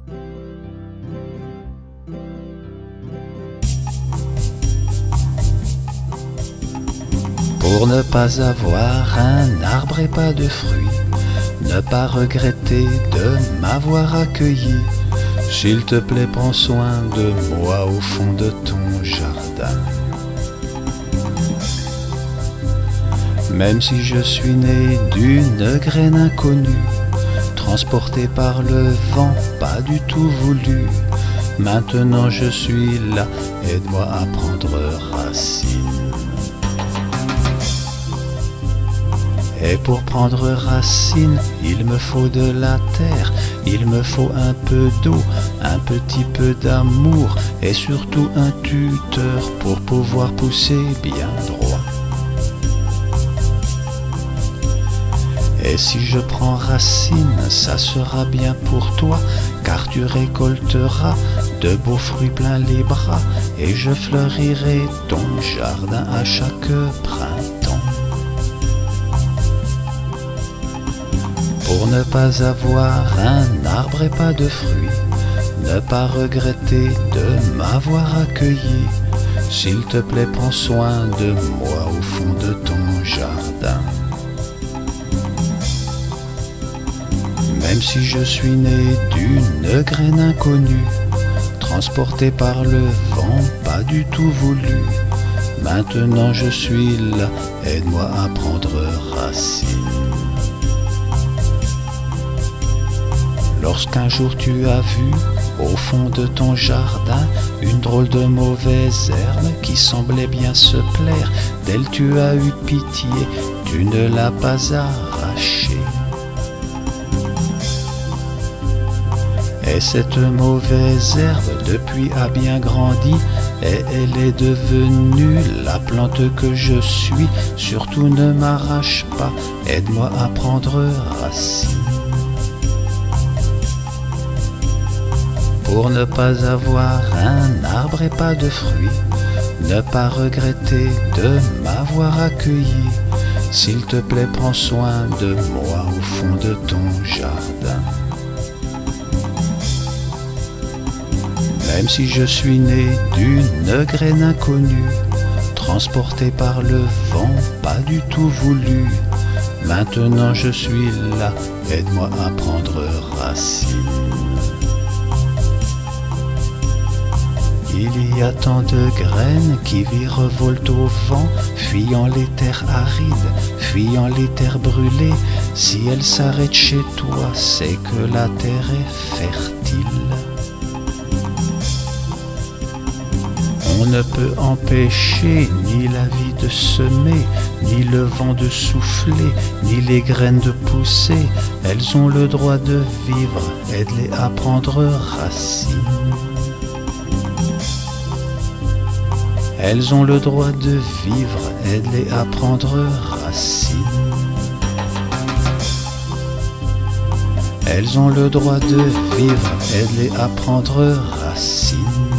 Pour ne pas avoir un arbre et pas de fruits, ne pas regretter de m'avoir accueilli, s'il te plaît prends soin de moi au fond de ton jardin. Même si je suis né d'une graine inconnue, transporté par le vent, pas du tout voulu, maintenant je suis là, aide-moi à prendre racine. Et pour prendre racine, il me faut de la terre, il me faut un peu d'eau, un petit peu d'amour et surtout un tuteur pour pouvoir pousser bien droit. Et si je prends racine, ça sera bien pour toi, car tu récolteras de beaux fruits plein les bras, et je fleurirai ton jardin à chaque printemps. Pour ne pas avoir un arbre et pas de fruits, ne pas regretter de m'avoir accueilli, s'il te plaît prends soin de moi au fond de ton jardin. Même si je suis né d'une graine inconnue, transporté par le vent, pas du tout voulu, maintenant je suis là, aide-moi à prendre racine. Lorsqu'un jour tu as vu, au fond de ton jardin, une drôle de mauvaise herbe qui semblait bien se plaire, d'elle tu as eu pitié, tu ne l'as pas arrachée. Et cette mauvaise herbe depuis a bien grandi, et elle est devenue la plante que je suis. Surtout ne m'arrache pas, aide-moi à prendre racine. Pour ne pas avoir un arbre et pas de fruits, ne pas regretter de m'avoir accueilli, s'il te plaît prends soin de moi au fond de ton jardin. Même si je suis né d'une graine inconnue, transporté par le vent, pas du tout voulu, maintenant je suis là, aide-moi à prendre racine. Il y a tant de graines qui virevoltent au vent, fuyant les terres arides, fuyant les terres brûlées. Si elles s'arrêtent chez toi, c'est que la terre est fertile. On ne peut empêcher ni la vie de semer, ni le vent de souffler, ni les graines de pousser. Elles ont le droit de vivre, aide-les à prendre racine. Elles ont le droit de vivre, aide-les à prendre racine. Elles ont le droit de vivre, aide-les à prendre racine.